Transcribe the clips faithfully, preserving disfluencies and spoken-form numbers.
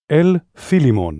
אל פילימון.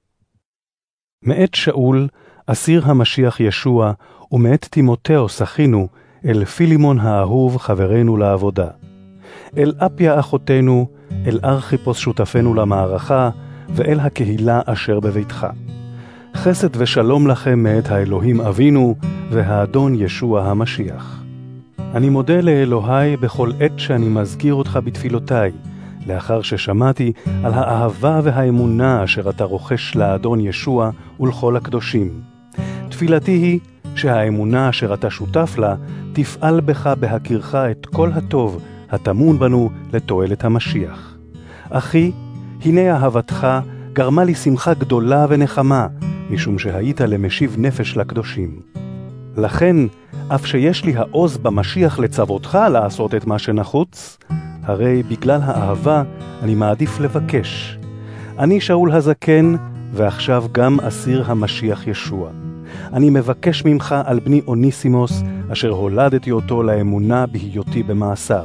מאת שאול, אסיר המשיח ישוע, ומאת תימותאוס אחינו, אל פילימון האהוב חברנו לעבודה. אל אפיה אחותנו, אל ארכיפוס שותפנו למערכה, ואל הקהילה אשר בביתך. חסד ושלום לכם מאת האלוהים אבינו, והאדון ישוע המשיח. אני מודה לאלוהי בכל עת שאני מזכיר אותך בתפילותיי, לאחר ששמעתי על האהבה והאמונה אשר אתה רוכש לאדון ישוע ולכל הקדושים. תפילתי היא שהאמונה אשר אתה שותף לה תפעל בך בהכירך את כל הטוב הטמון בנו לתועלת המשיח. אחי, הנה אהבתך גרמה לי שמחה גדולה ונחמה, משום שהיית למשיב נפש לקדושים. לכן, אף שיש לי העוז במשיח לצוותך לעשות את מה שנחוץ, הרי בגלל האהבה אני מעדיף לבקש. אני שאול הזקן, ועכשיו גם אסיר המשיח ישוע. אני מבקש ממך על בני אוניסימוס, אשר הולדתי אותו לאמונה בהיותי במאסר.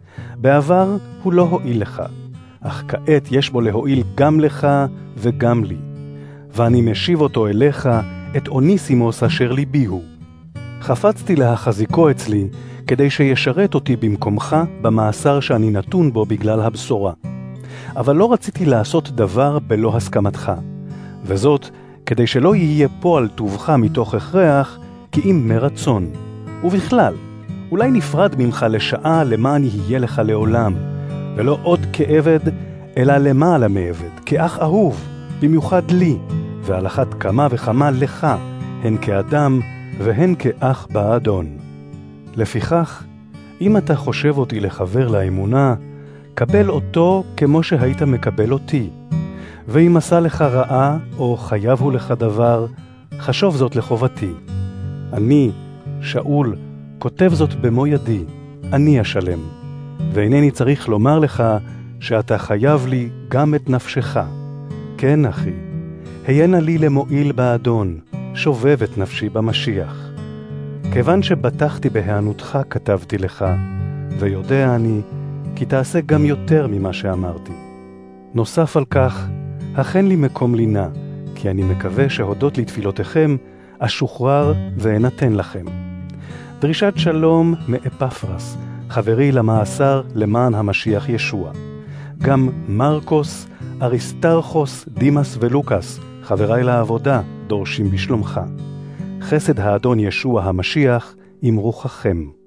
בעבר הוא לא הועיל לך, אך כעת יש בו להועיל גם לך וגם לי. ואני משיב אותו אליך, את אוניסימוס אשר ליבי הוא. חפצתי להחזיקו אצלי, כדי שישרת אותי במקומך במאסר שאני נתון בו בגלל הבשורה. אבל לא רציתי לעשות דבר בלא הסכמתך, וזאת כדי שלא יהיה פועל טובך מתוך הכרח, כי אם מרצון. ובכלל, אולי נפרד ממך לשעה למען יהיה לך לעולם, ולא עוד כעבד, אלא למעלה מעבד, כאח אהוב, במיוחד לי, ועל אחת כמה וכמה לך, הן כאדם והן כאח באדון. לפיכך, אם אתה חושב אותי לחבר לאמונה, קבל אותו כמו שהיית מקבל אותי. ואם עשה לך רעה או חייב הוא לך דבר, חשוב זאת לחובתי. אני, שאול, כותב זאת במו ידי, אני אשלם. ואינני צריך לומר לך שאתה חייב לי גם את נפשך. כן, אחי, היינה לי למועיל באדון, שובב את נפשי במשיח. כיוון שבטחתי בהיענותך כתבתי לך, ויודע אני, כי תעשה גם יותר ממה שאמרתי. נוסף על כך, הכן לי מקום לינה, כי אני מקווה שהודות לתפילותיכם, אשוחרר ואנתן לכם. דרישת שלום מאפפרס, חברי למאסר למען המשיח ישוע. גם מרקוס, אריסטרחוס, דימאס ולוקס, חברי לעבודה, דורשים בשלומך. חסד האדון ישוע המשיח עם רוחכם.